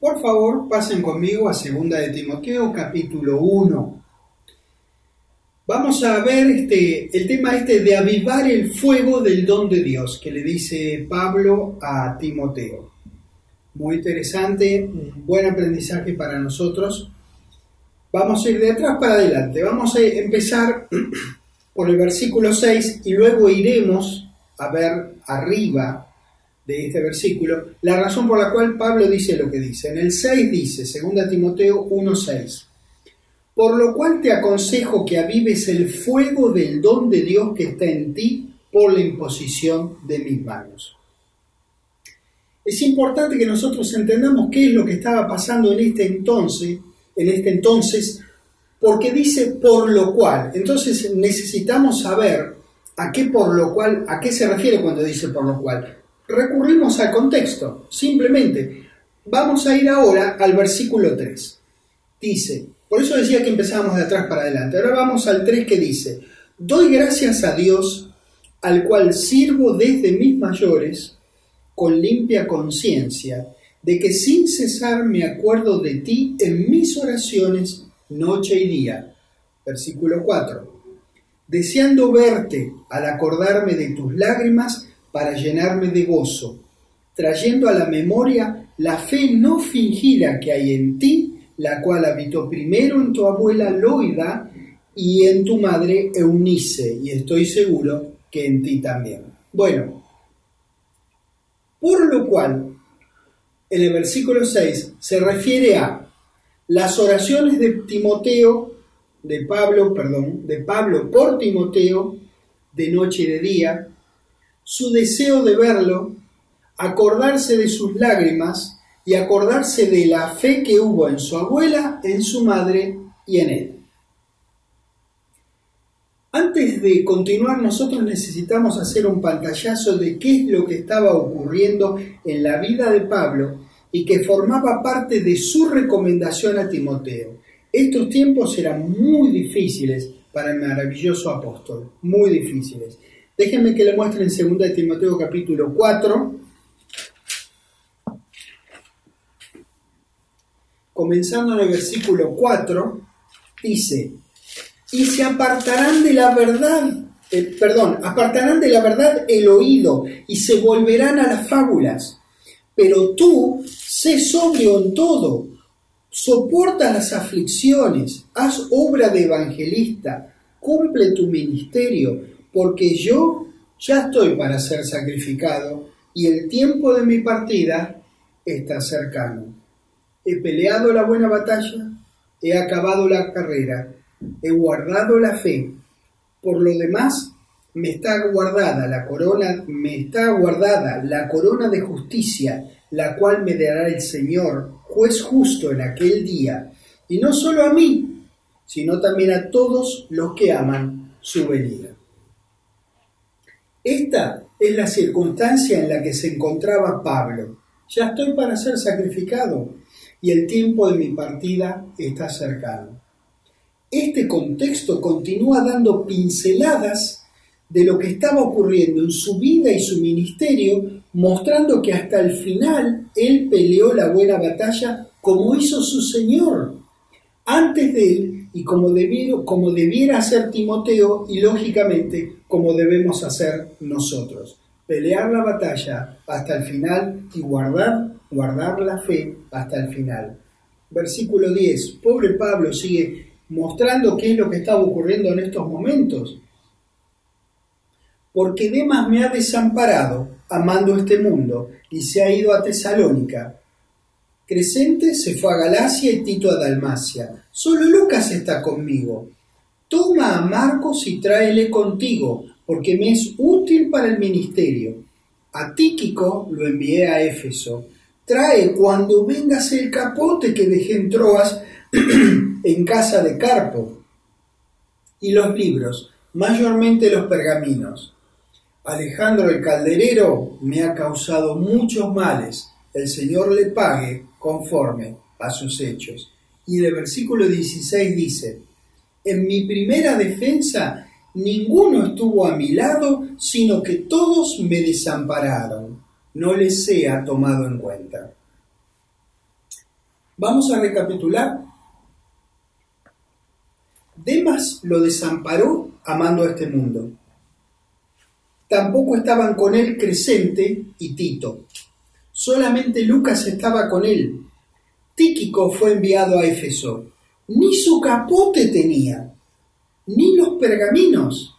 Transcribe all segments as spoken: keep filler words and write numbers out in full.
Por favor, pasen conmigo a segunda de Timoteo, capítulo uno. Vamos a ver este, el tema este de avivar el fuego del don de Dios, que le dice Pablo a Timoteo. Muy interesante, un buen aprendizaje para nosotros. Vamos a ir de atrás para adelante. Vamos a empezar por el versículo seis y luego iremos a ver arriba de este versículo la razón por la cual Pablo dice lo que dice. En el seis dice, segunda Timoteo uno seis, por lo cual te aconsejo que avives el fuego del don de Dios que está en ti por la imposición de mis manos. Es importante que nosotros entendamos qué es lo que estaba pasando en este entonces, en este entonces, porque dice por lo cual. Entonces necesitamos saber a qué por lo cual, a qué se refiere cuando dice por lo cual. Recurrimos al contexto, simplemente. Vamos a ir ahora al versículo tres. Dice, por eso decía que empezábamos de atrás para adelante. Ahora vamos al tres que dice, doy gracias a Dios, al cual sirvo desde mis mayores, con limpia conciencia, de que sin cesar me acuerdo de ti en mis oraciones noche y día. Versículo cuatro. Deseando verte al acordarme de tus lágrimas para llenarme de gozo, trayendo a la memoria la fe no fingida que hay en ti, la cual habitó primero en tu abuela Loida y en tu madre Eunice, y estoy seguro que en ti también. Bueno, por lo cual, en el versículo seis se refiere a las oraciones de Timoteo, de Pablo, perdón, de Pablo por Timoteo, de noche y de día, su deseo de verlo, acordarse de sus lágrimas y acordarse de la fe que hubo en su abuela, en su madre y en él. Antes de continuar, nosotros necesitamos hacer un pantallazo de qué es lo que estaba ocurriendo en la vida de Pablo y que formaba parte de su recomendación a Timoteo. Estos tiempos eran muy difíciles para el maravilloso apóstol, muy difíciles. Déjenme que le muestre en segunda de Timoteo capítulo cuatro, comenzando en el versículo cuatro, dice, y se apartarán de la verdad, eh, perdón, apartarán de la verdad el oído y se volverán a las fábulas. Pero tú, sé sobrio en todo, soporta las aflicciones, haz obra de evangelista, cumple tu ministerio, porque yo ya estoy para ser sacrificado y el tiempo de mi partida está cercano. He peleado la buena batalla, he acabado la carrera, he guardado la fe. Por lo demás, me está guardada la corona, me está guardada la corona de justicia, la cual me dará el Señor, juez justo en aquel día, y no solo a mí, sino también a todos los que aman su venida. Esta es la circunstancia en la que se encontraba Pablo. Ya estoy para ser sacrificado y el tiempo de mi partida está cercano. Este contexto continúa dando pinceladas de lo que estaba ocurriendo en su vida y su ministerio, mostrando que hasta el final él peleó la buena batalla como hizo su Señor antes de él y como, debido, como debiera hacer Timoteo y lógicamente como debemos hacer nosotros. Pelear la batalla hasta el final y guardar, guardar la fe hasta el final. Versículo diez. Pobre Pablo sigue mostrando qué es lo que estaba ocurriendo en estos momentos. Porque Demas me ha desamparado, amando este mundo, y se ha ido a Tesalónica. Crescente se fue a Galacia y Tito a Dalmacia. Solo Lucas está conmigo. Toma a Marcos y tráele contigo, porque me es útil para el ministerio. A Tíquico lo envié a Éfeso. Trae cuando vengas el capote que dejé en Troas en casa de Carpo. Y los libros, mayormente los pergaminos. Alejandro el calderero me ha causado muchos males. El Señor le pague conforme a sus hechos. Y en el versículo dieciséis dice, en mi primera defensa ninguno estuvo a mi lado, sino que todos me desampararon. No les sea tomado en cuenta. Vamos a recapitular. Demas lo desamparó amando a este mundo. Tampoco estaban con él Crescente y Tito. Solamente Lucas estaba con él. Tíquico fue enviado a Éfeso. Ni su capote tenía, ni los pergaminos.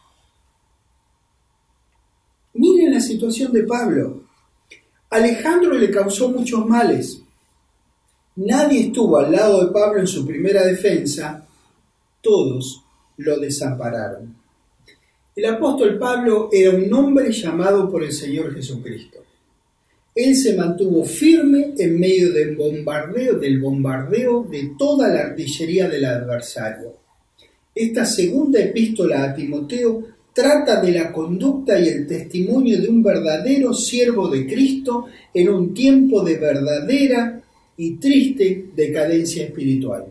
Miren la situación de Pablo. Alejandro le causó muchos males. Nadie estuvo al lado de Pablo en su primera defensa. Todos lo desampararon. El apóstol Pablo era un hombre llamado por el Señor Jesucristo. Él se mantuvo firme en medio del bombardeo, del bombardeo de toda la artillería del adversario. Esta segunda epístola a Timoteo trata de la conducta y el testimonio de un verdadero siervo de Cristo en un tiempo de verdadera y triste decadencia espiritual.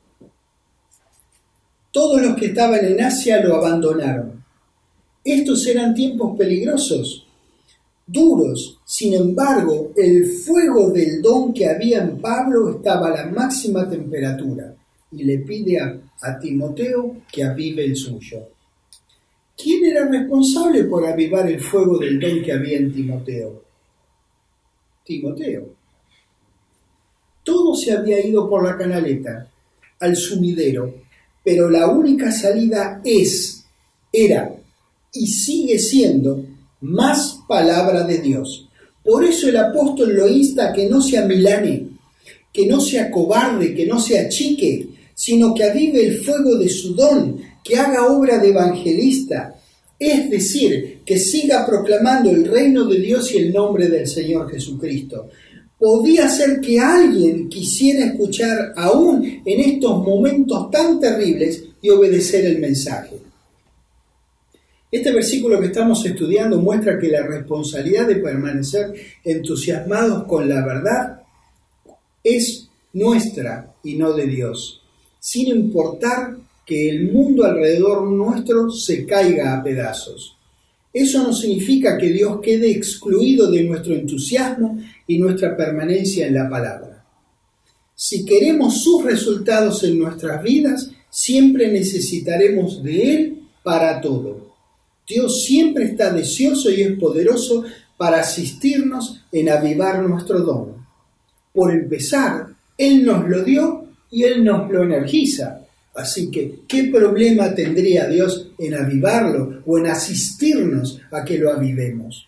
Todos los que estaban en Asia lo abandonaron. Estos eran tiempos peligrosos, duros. Sin embargo, el fuego del don que había en Pablo estaba a la máxima temperatura y le pide a, a Timoteo que avive el suyo. ¿Quién era responsable por avivar el fuego del don que había en Timoteo? Timoteo. Todo se había ido por la canaleta, al sumidero, pero la única salida es, era y sigue siendo más palabra de Dios. Por eso el apóstol lo insta a que no se amilane, que no sea cobarde, que no se achique, sino que avive el fuego de su don, que haga obra de evangelista, es decir, que siga proclamando el reino de Dios y el nombre del Señor Jesucristo. Podía ser que alguien quisiera escuchar aún en estos momentos tan terribles y obedecer el mensaje. Este versículo que estamos estudiando muestra que la responsabilidad de permanecer entusiasmados con la verdad es nuestra y no de Dios, sin importar que el mundo alrededor nuestro se caiga a pedazos. Eso no significa que Dios quede excluido de nuestro entusiasmo y nuestra permanencia en la palabra. Si queremos sus resultados en nuestras vidas, siempre necesitaremos de Él para todo. Dios siempre está deseoso y es poderoso para asistirnos en avivar nuestro don. Por empezar, Él nos lo dio y Él nos lo energiza. Así que, ¿qué problema tendría Dios en avivarlo o en asistirnos a que lo avivemos?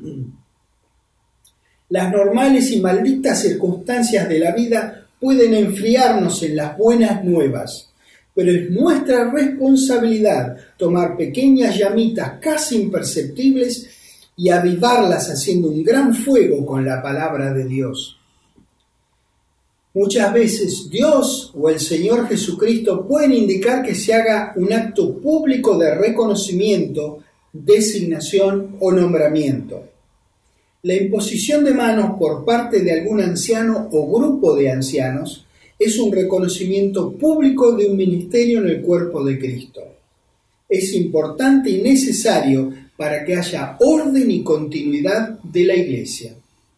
Las normales y malditas circunstancias de la vida pueden enfriarnos en las buenas nuevas, pero es nuestra responsabilidad tomar pequeñas llamitas casi imperceptibles y avivarlas haciendo un gran fuego con la palabra de Dios. Muchas veces Dios o el Señor Jesucristo pueden indicar que se haga un acto público de reconocimiento, designación o nombramiento. La imposición de manos por parte de algún anciano o grupo de ancianos es un reconocimiento público de un ministerio en el cuerpo de Cristo. Es importante y necesario para que haya orden y continuidad de la Iglesia.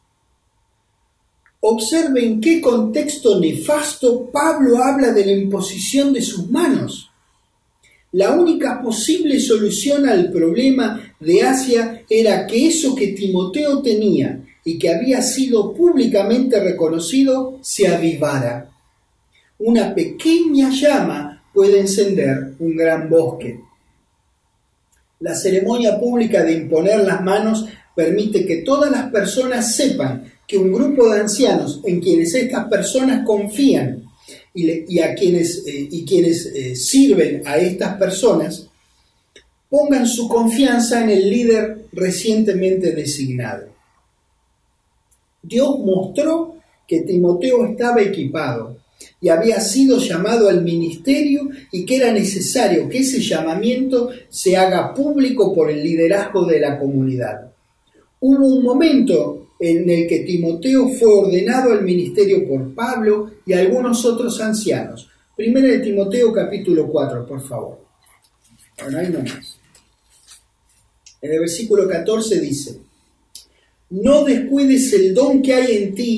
Observe en qué contexto nefasto Pablo habla de la imposición de sus manos. La única posible solución al problema de Asia era que eso que Timoteo tenía y que había sido públicamente reconocido se avivara. Una pequeña llama puede encender un gran bosque. La ceremonia pública de imponer las manos permite que todas las personas sepan que un grupo de ancianos en quienes estas personas confían y, le, y a quienes, eh, y quienes eh, sirven a estas personas pongan su confianza en el líder recientemente designado. Dios mostró que Timoteo estaba equipado y había sido llamado al ministerio y que era necesario que ese llamamiento se haga público por el liderazgo de la comunidad. Hubo un momento en el que Timoteo fue ordenado al ministerio por Pablo y algunos otros ancianos. Primera de Timoteo capítulo cuatro, por favor. Bueno, ahí nomás. En el versículo catorce dice: no descuides el don que hay en ti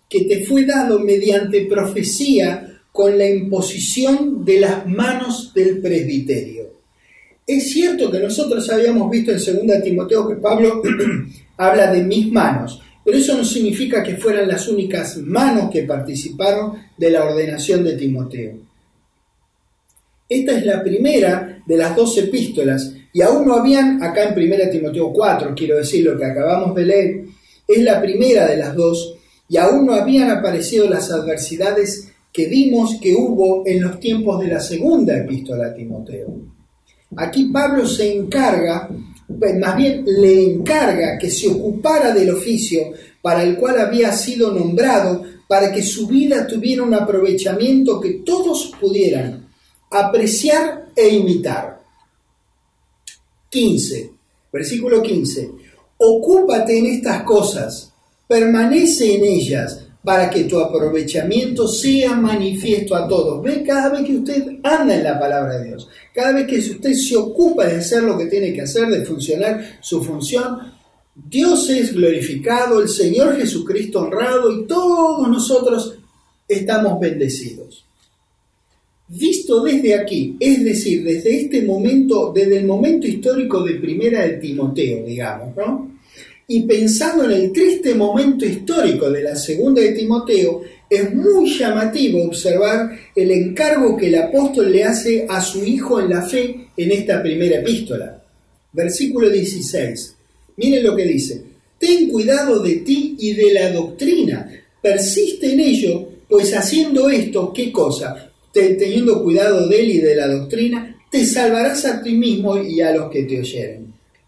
que te fue dado mediante profecía con la imposición de las manos del presbiterio. Es cierto que nosotros habíamos visto en segunda Timoteo que Pablo habla de mis manos, pero eso no significa que fueran las únicas manos que participaron de la ordenación de Timoteo. Esta es la primera de las dos epístolas, y aún no habían, acá en primera Timoteo cuatro, quiero decir, lo que acabamos de leer, es la primera de las dos, y aún no habían aparecido las adversidades que vimos que hubo en los tiempos de la segunda epístola a Timoteo. Aquí Pablo se encarga, más bien le encarga que se ocupara del oficio para el cual había sido nombrado, para que su vida tuviera un aprovechamiento que todos pudieran apreciar e imitar. quince, versículo quince. Ocúpate en estas cosas, permanece en ellas, para que tu aprovechamiento sea manifiesto a todos. Ve, cada vez que usted anda en la palabra de Dios, cada vez que usted se ocupa de hacer lo que tiene que hacer, de funcionar su función, Dios es glorificado, el Señor Jesucristo honrado y todos nosotros estamos bendecidos. Visto desde aquí, es decir, desde este momento, desde el momento histórico de primera de Timoteo, digamos, ¿no? Y pensando en el triste momento histórico de la segunda de Timoteo, es muy llamativo observar el encargo que el apóstol le hace a su hijo en la fe en esta primera epístola. Versículo dieciséis. Miren lo que dice. Ten cuidado de ti y de la doctrina. Persiste en ello, pues haciendo esto, ¿qué cosa? Teniendo cuidado de él y de la doctrina, te salvarás a ti mismo y a los que te oyeren.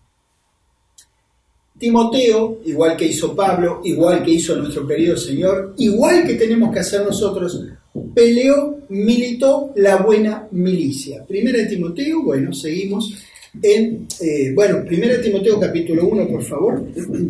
Timoteo, igual que hizo Pablo, igual que hizo nuestro querido Señor, igual que tenemos que hacer nosotros, peleó, militó la buena milicia. Primera de Timoteo, bueno, seguimos en, eh, bueno, Primera de Timoteo capítulo uno, por favor.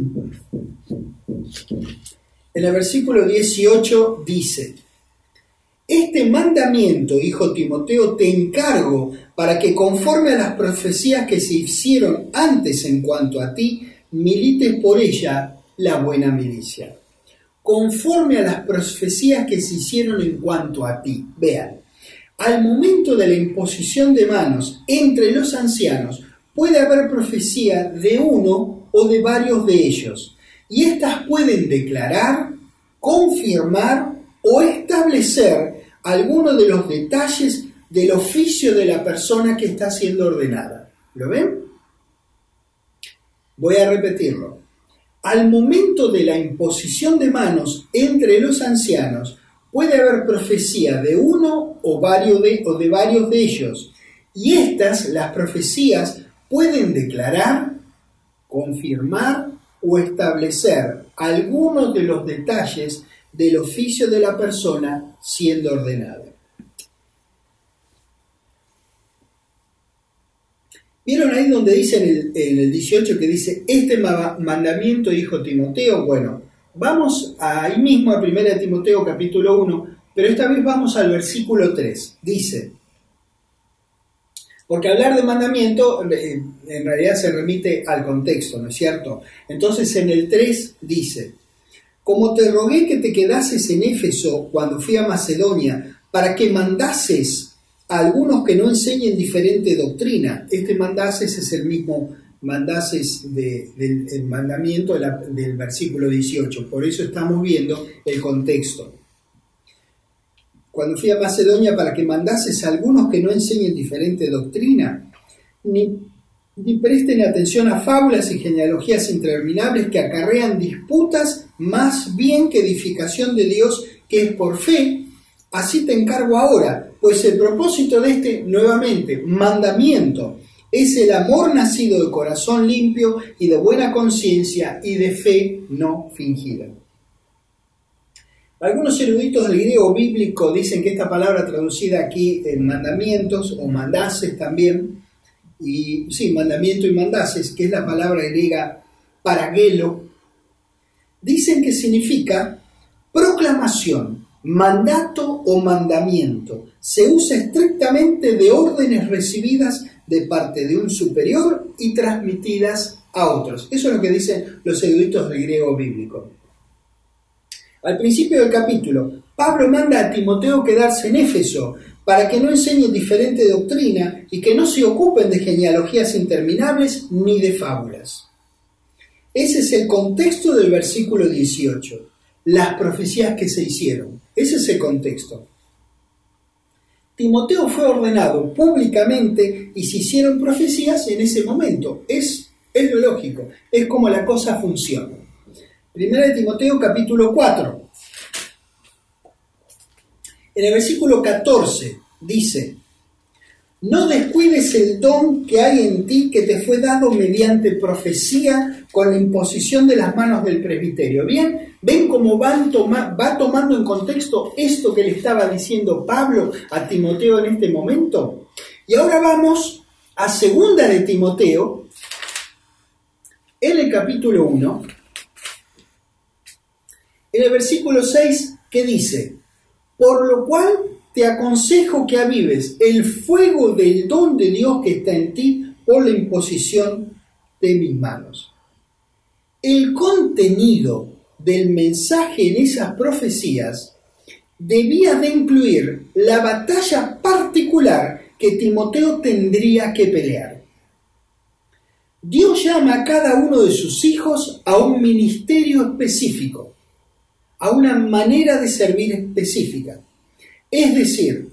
En el versículo dieciocho dice: este mandamiento, hijo Timoteo, te encargo para que conforme a las profecías que se hicieron antes en cuanto a ti, milites por ella la buena milicia. Conforme a las profecías que se hicieron en cuanto a ti. Vean, al momento de la imposición de manos entre los ancianos, puede haber profecía de uno o de varios de ellos, y éstas pueden declarar, confirmar o establecer algunos de los detalles del oficio de la persona que está siendo ordenada. ¿Lo ven? Voy a repetirlo. Al momento de la imposición de manos entre los ancianos, puede haber profecía de uno o, varios de, o de varios de ellos, y estas, las profecías, pueden declarar, confirmar o establecer algunos de los detalles del oficio de la persona siendo ordenada. ¿Vieron ahí donde dice en el, en el dieciocho que dice, este mandamiento, hijo Timoteo? Bueno, vamos ahí mismo a primera de Timoteo capítulo uno, pero esta vez vamos al versículo tres. Dice, porque hablar de mandamiento eh, en realidad se remite al contexto, ¿no es cierto? Entonces en el tres dice, como te rogué que te quedases en Éfeso cuando fui a Macedonia, para que mandases a algunos que no enseñen diferente doctrina. Este mandases es el mismo mandases de, del el mandamiento de la, del versículo dieciocho. Por eso estamos viendo el contexto. Cuando fui a Macedonia para que mandases a algunos que no enseñen diferente doctrina, ni, ni presten atención a fábulas y genealogías interminables que acarrean disputas más bien que edificación de Dios, que es por fe. Así te encargo ahora, pues el propósito de este, nuevamente, mandamiento, es el amor nacido de corazón limpio y de buena conciencia y de fe no fingida. Algunos eruditos del griego bíblico dicen que esta palabra traducida aquí en mandamientos o mandases también, y sí, mandamiento y mandases, que es la palabra griega paragelo, dicen que significa proclamación, mandato o mandamiento. Se usa estrictamente de órdenes recibidas de parte de un superior y transmitidas a otros. Eso es lo que dicen los eruditos del griego bíblico. Al principio del capítulo, Pablo manda a Timoteo quedarse en Éfeso para que no enseñen diferente doctrina y que no se ocupen de genealogías interminables ni de fábulas. Ese es el contexto del versículo dieciocho, las profecías que se hicieron. Ese es el contexto. Timoteo fue ordenado públicamente y se hicieron profecías en ese momento. Es, es lo lógico, es como la cosa funciona. Primera de Timoteo capítulo cuatro. En el versículo catorce dice: no descuides el don que hay en ti, que te fue dado mediante profecía con la imposición de las manos del presbiterio. Bien, ¿ven cómo van toma, va tomando en contexto esto que le estaba diciendo Pablo a Timoteo en este momento? Y ahora vamos a segunda de Timoteo, en el capítulo uno, en el versículo seis, que dice: por lo cual te aconsejo que avives el fuego del don de Dios que está en ti por la imposición de mis manos. El contenido del mensaje en esas profecías debía de incluir la batalla particular que Timoteo tendría que pelear. Dios llama a cada uno de sus hijos a un ministerio específico, a una manera de servir específica. Es decir,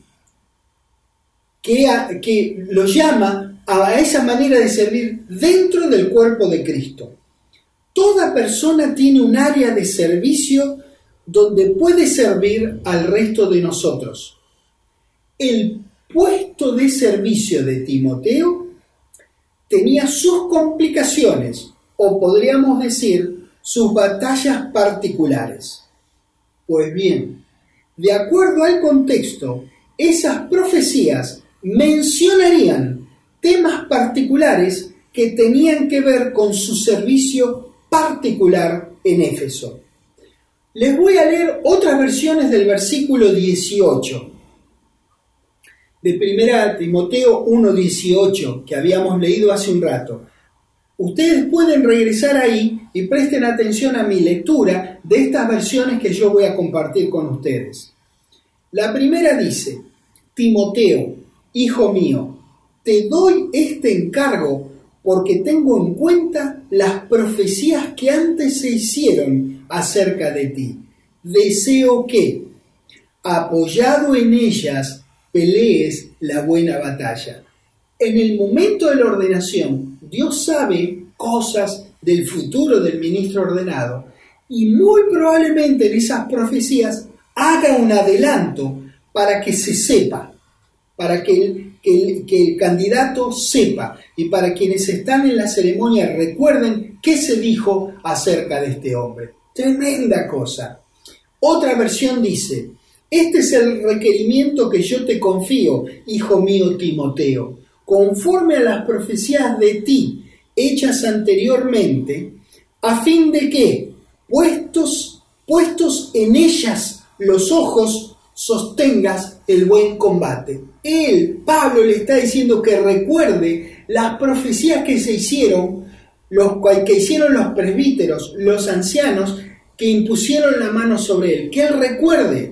que, a, que lo llama a esa manera de servir dentro del cuerpo de Cristo. Toda persona tiene un área de servicio donde puede servir al resto de nosotros. El puesto de servicio de Timoteo tenía sus complicaciones, o podríamos decir, sus batallas particulares. Pues bien, de acuerdo al contexto, esas profecías mencionarían temas particulares que tenían que ver con su servicio particular en Éfeso. Les voy a leer otras versiones del versículo dieciocho, de primera Timoteo uno dieciocho, que habíamos leído hace un rato. Ustedes pueden regresar ahí y presten atención a mi lectura de estas versiones que yo voy a compartir con ustedes. La primera dice: Timoteo, hijo mío, te doy este encargo porque tengo en cuenta las profecías que antes se hicieron acerca de ti. Deseo que, apoyado en ellas, pelees la buena batalla. En el momento de la ordenación, Dios sabe cosas del futuro del ministro ordenado y muy probablemente en esas profecías haga un adelanto para que se sepa, para que el, que el, que el candidato sepa y para quienes están en la ceremonia recuerden qué se dijo acerca de este hombre. Tremenda cosa. Otra versión dice: este es el requerimiento que yo te confío, hijo mío Timoteo, conforme a las profecías de ti hechas anteriormente, a fin de que, puestos, puestos en ellas los ojos, sostengas el buen combate. Él, Pablo, le está diciendo que recuerde las profecías que se hicieron, los que hicieron los presbíteros, los ancianos, que impusieron la mano sobre él, que él recuerde.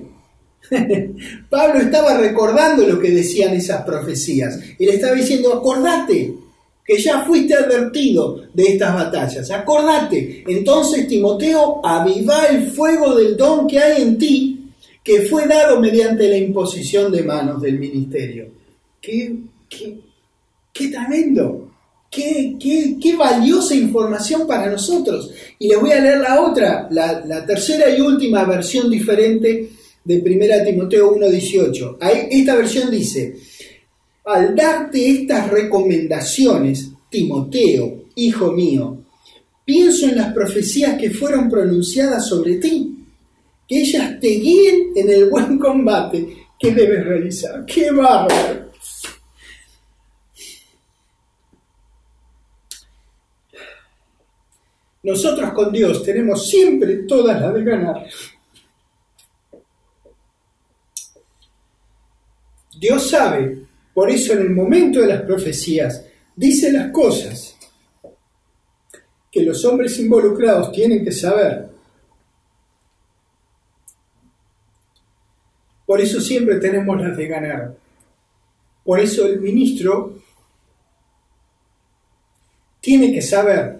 Pablo estaba recordando lo que decían esas profecías y le estaba diciendo: acordate que ya fuiste advertido de estas batallas, acordate. Entonces, Timoteo, aviva el fuego del don que hay en ti, que fue dado mediante la imposición de manos del ministerio. ¡Qué, qué, qué tremendo! Qué, qué, ¡Qué valiosa información para nosotros! Y les voy a leer la otra, la, la tercera y última versión diferente de primera Timoteo uno dieciocho. Esta versión dice: al darte estas recomendaciones, Timoteo, hijo mío, pienso en las profecías que fueron pronunciadas sobre ti, que ellas te guíen en el buen combate que debes realizar. ¡Qué bárbaro! Nosotros con Dios tenemos siempre todas las de ganar. Dios sabe, por eso en el momento de las profecías dice las cosas que los hombres involucrados tienen que saber. Por eso siempre tenemos las de ganar. Por eso el ministro tiene que saber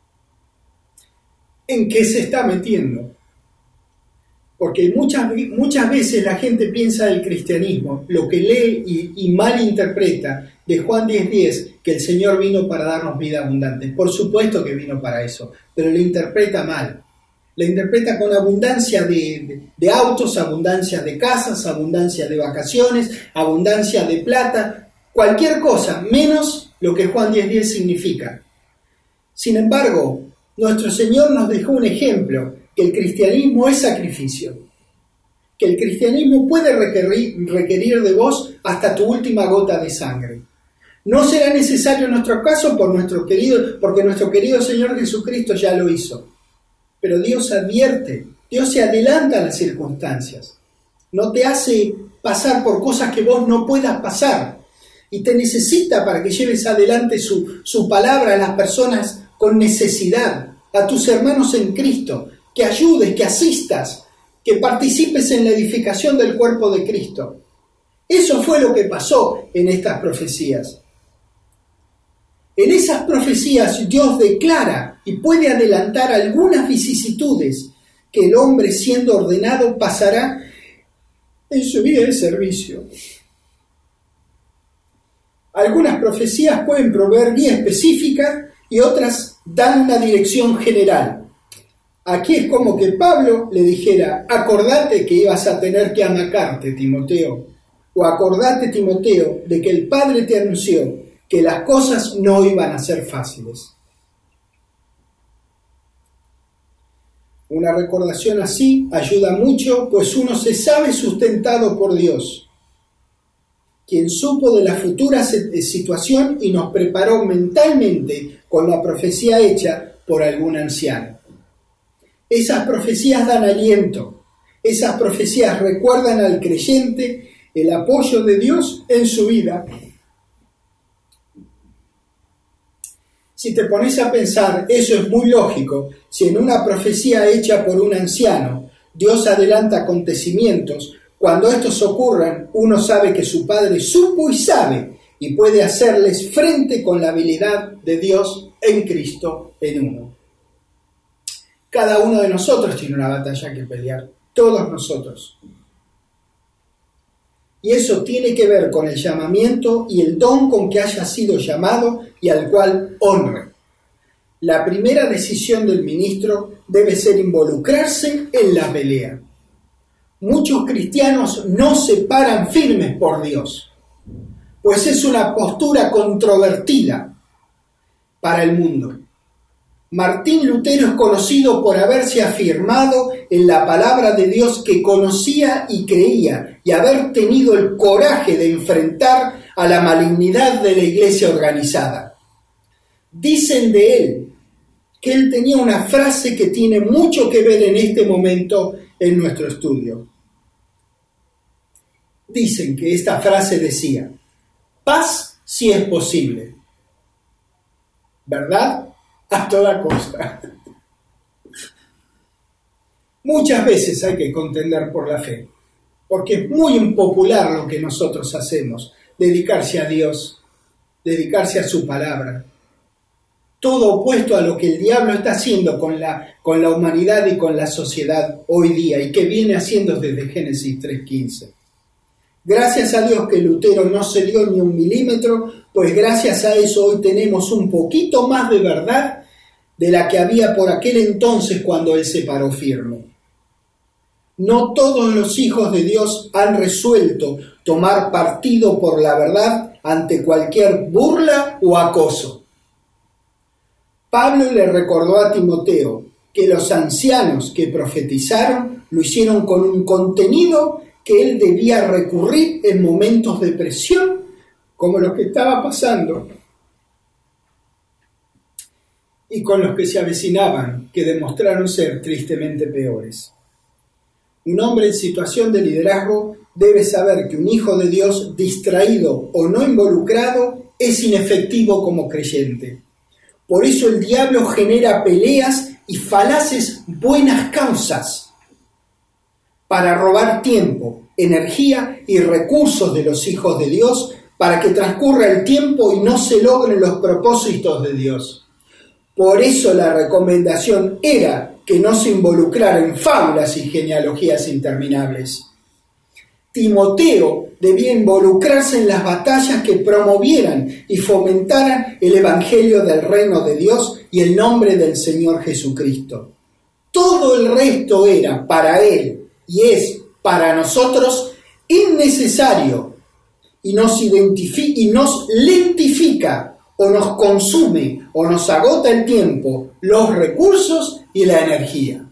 en qué se está metiendo. Porque muchas, muchas veces la gente piensa del cristianismo, lo que lee y, y malinterpreta de Juan diez diez, que el Señor vino para darnos vida abundante. Por supuesto que vino para eso, pero lo interpreta mal. La interpreta con abundancia de, de, de autos, abundancia de casas, abundancia de vacaciones, abundancia de plata, cualquier cosa, menos lo que Juan diez diez significa. Sin embargo, nuestro Señor nos dejó un ejemplo, que el cristianismo es sacrificio, que el cristianismo puede requerir, requerir de vos hasta tu última gota de sangre. No será necesario en nuestro caso por nuestro querido, porque nuestro querido Señor Jesucristo ya lo hizo. Pero Dios advierte, Dios se adelanta a las circunstancias, no te hace pasar por cosas que vos no puedas pasar, y te necesita para que lleves adelante su, su palabra a las personas con necesidad, a tus hermanos en Cristo, que ayudes, que asistas, que participes en la edificación del cuerpo de Cristo. Eso fue lo que pasó en estas profecías. En esas profecías Dios declara y puede adelantar algunas vicisitudes que el hombre, siendo ordenado, pasará en su vida de servicio. Algunas profecías pueden proveer guía específica y otras dan una dirección general. Aquí es como que Pablo le dijera: acordate que ibas a tener que amacarte, Timoteo, o acordate, Timoteo, de que el Padre te anunció que las cosas no iban a ser fáciles. Una recordación así ayuda mucho, pues uno se sabe sustentado por Dios, quien supo de la futura situación y nos preparó mentalmente con la profecía hecha por algún anciano. Esas profecías dan aliento, esas profecías recuerdan al creyente el apoyo de Dios en su vida. Si te pones a pensar, eso es muy lógico. Si en una profecía hecha por un anciano, Dios adelanta acontecimientos, cuando estos ocurran, uno sabe que su Padre supo y sabe, y puede hacerles frente con la habilidad de Dios en Cristo en uno. Cada uno de nosotros tiene una batalla que pelear, todos nosotros. Y eso tiene que ver con el llamamiento y el don con que haya sido llamado y al cual honre. La primera decisión del ministro debe ser involucrarse en la pelea. Muchos cristianos no se paran firmes por Dios, pues es una postura controvertida para el mundo. Martín Lutero es conocido por haberse afirmado en la palabra de Dios que conocía y creía, y haber tenido el coraje de enfrentar a la malignidad de la iglesia organizada. Dicen de él que él tenía una frase que tiene mucho que ver en este momento en nuestro estudio. Dicen que esta frase decía: paz si es posible, ¿verdad? A toda costa. Muchas veces hay que contender por la fe, porque es muy impopular lo que nosotros hacemos, dedicarse a Dios, dedicarse a su palabra. Todo opuesto a lo que el diablo está haciendo con la, con la humanidad y con la sociedad hoy día, y que viene haciendo desde Génesis tres quince. Gracias a Dios que Lutero no se dio ni un milímetro, pues gracias a eso hoy tenemos un poquito más de verdad de la que había por aquel entonces cuando él se paró firme. No todos los hijos de Dios han resuelto tomar partido por la verdad ante cualquier burla o acoso. Pablo le recordó a Timoteo que los ancianos que profetizaron lo hicieron con un contenido que él debía recurrir en momentos de presión como los que estaba pasando y con los que se avecinaban, que demostraron ser tristemente peores. Un hombre en situación de liderazgo debe saber que un hijo de Dios distraído o no involucrado es inefectivo como creyente. Por eso el diablo genera peleas y falaces buenas causas para robar tiempo, energía y recursos de los hijos de Dios para que transcurra el tiempo y no se logren los propósitos de Dios. Por eso la recomendación era que no se involucrara en fábulas y genealogías interminables. Timoteo debía involucrarse en las batallas que promovieran y fomentaran el evangelio del reino de Dios y el nombre del Señor Jesucristo. Todo el resto era para él y es para nosotros innecesario y nos identifica y nos lentifica o nos consume o nos agota el tiempo, los recursos y la energía.